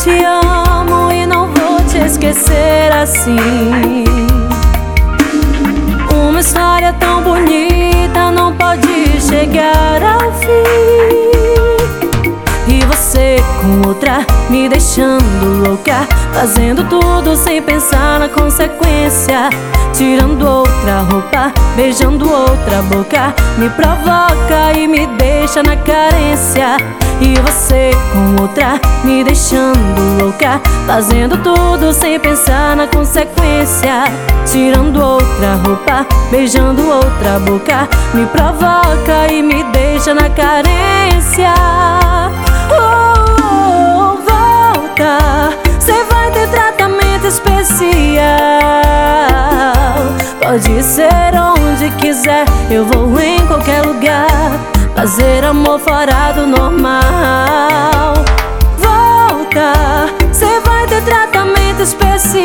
te amo e não vou te esquecer assim. Uma história tão bonita não pode chegar ao fim. E você com outra, me deixando louca, fazendo tudo sem pensar na consequência. Tirando outra roupa, beijando outra boca, me provoca e me deixa na carência. E você com outra, me deixando louca, fazendo tudo sem pensar na consequência. Tirando outra roupa, beijando outra boca, me provoca e me deixa na carência. Volta, cê vai ter tratamento especial. Pode ser onde quiser, eu vou em qualquer lugar, fazer amor fora do normal. Volta, cê vai ter tratamento especial.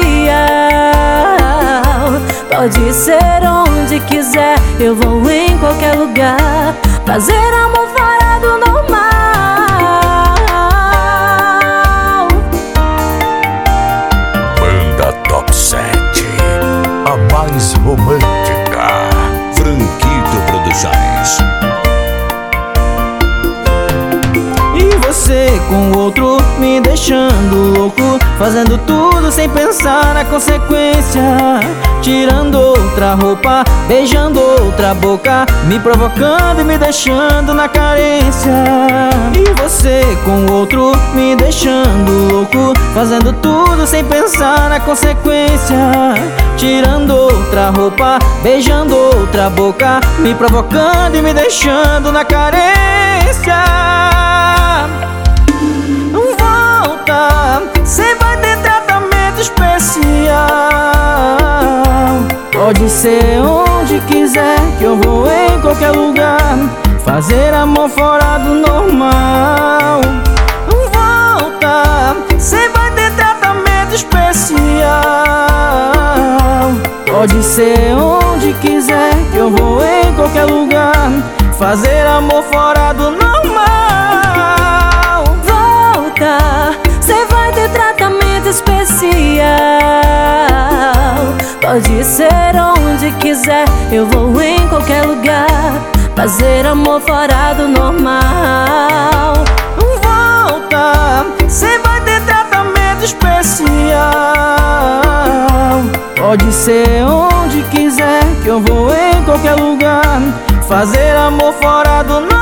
Pode ser onde quiser, eu vou em qualquer lugar, fazer amor fora do normal. Banda Top 7, a mais romântica. Franquito Produções. E você com outro, me deixando louco, fazendo tudo sem pensar na consequência. Tirando outra roupa, beijando outra boca, me provocando e me deixando na carência. E você com outro, me deixando louco, fazendo tudo sem pensar na consequência. Tirando outra roupa, beijando outra boca, me provocando e me deixando na carência. Volta, cê vai ter tratamento especial. Pode ser onde quiser, que eu vou em qualquer lugar, fazer amor fora do normal. Volta, cê vai ter tratamento especial. Pode ser onde quiser, que eu vou em qualquer lugar, fazer amor fora do normal. Volta, cê vai ter tratamento especial. Pode ser onde quiser, eu vou em qualquer lugar, fazer amor fora do normal. Volta, cê vai ter tratamento especial. Pode ser onde quiser, que eu vou em qualquer lugar, fazer amor fora do normal.